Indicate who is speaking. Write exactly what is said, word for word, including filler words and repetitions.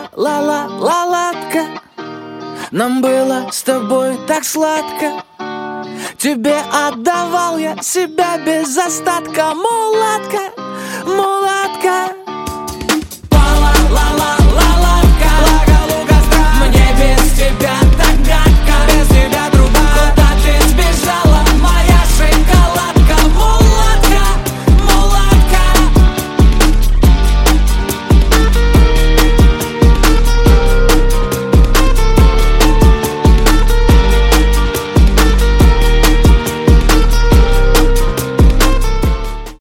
Speaker 1: ла-ла-ла-ладка. Нам было с тобой так сладко. Тебе отдавал я себя без остатка. Мулатка, мулатка.